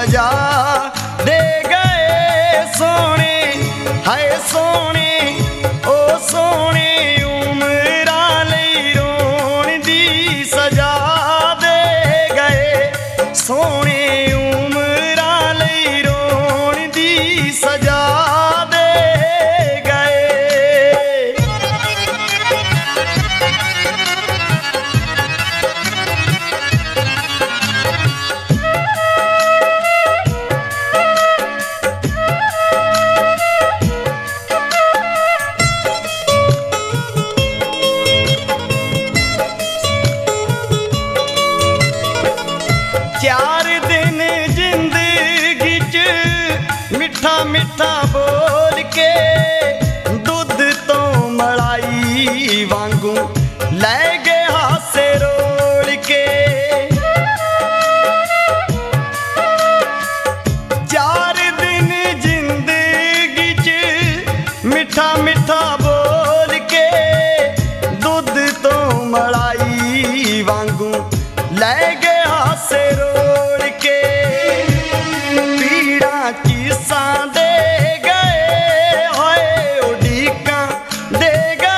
सजा दे गए सोने, हाय सोने ओ सोने उमरा लई रोण दी सजा दे गए सोने उमरा लई रोण दी सजा दे गए। चार दिन जिंदगी च मिठा मिठा बोल के दुध तो मलाई वांगू लै गए हासे रोल के। चार दिन जिंदगी च मिठा मिठा बोल के दुध तो मलाई वांगू लै गए हासे रोल के। पीड़ा किसा दे गए होए उड़ीका दे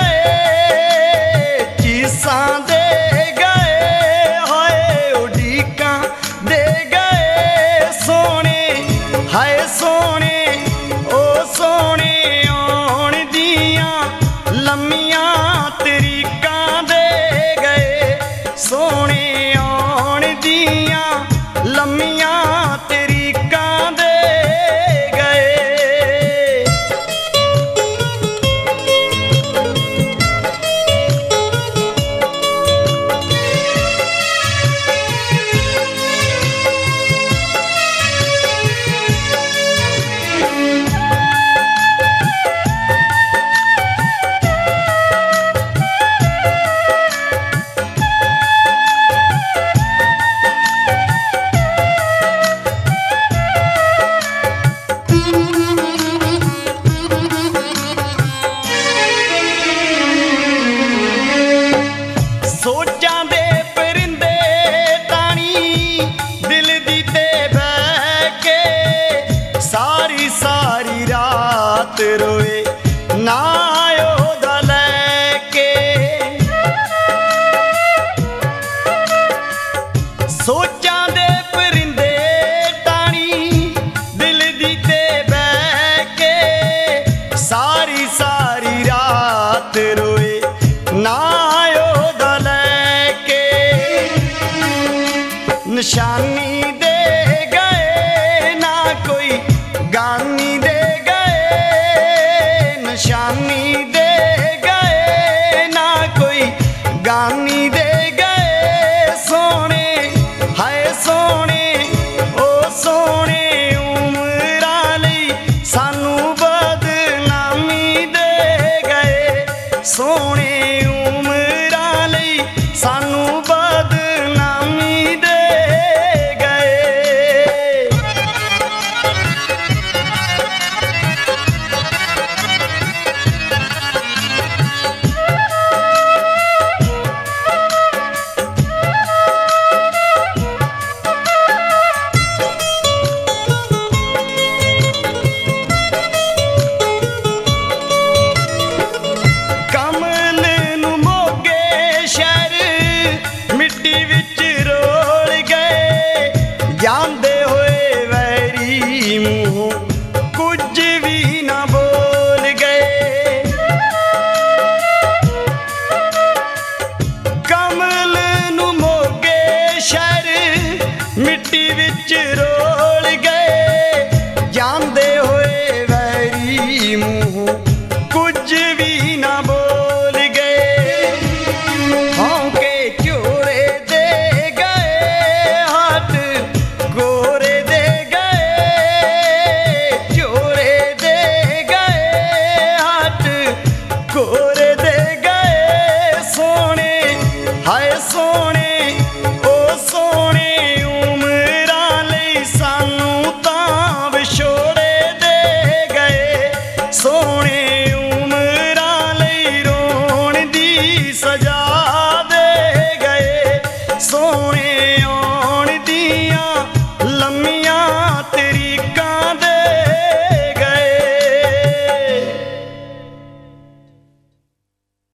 गए, किसा दे गए होए उड़ीका दे गए सोने, हाय सोने ओ सोने आउण दियां लम्मियां तरीकां दे गए सोने आउण दियां लम्मियां तरीकां दे गए। सोचां दे परिंदे टाणी दिल दी ते बह के सारी सारी रात रोए ना ओदा लैके। सोचां दे परिंदे टाणी दिल दी ते बह के सारी सारी रात रोए ना निशानी दे गए ना कोई गानी दे गए, निशानी दे गए ना कोई गानी दे गए सोने, हाय सोने ओ सोने उमरा लई सानू बदनामी दे गए सोने उमरा लई सानू बदनामी दे गए। कमल नू मोगे शहर मिट्टी विच रोल गए जांदे होए वैरी मूंहों कुछ भी ना बोल गए। कमल नू मोगे शहर मिट्टी विच रोल गए जांदे होए वैरी मूंहों कुछ भी ना बोल गए। होंके चोरे दे गए हाथ गोरे दे गए, चोरे दे गए हाथ गोरे दे गए सोने, हाय सोने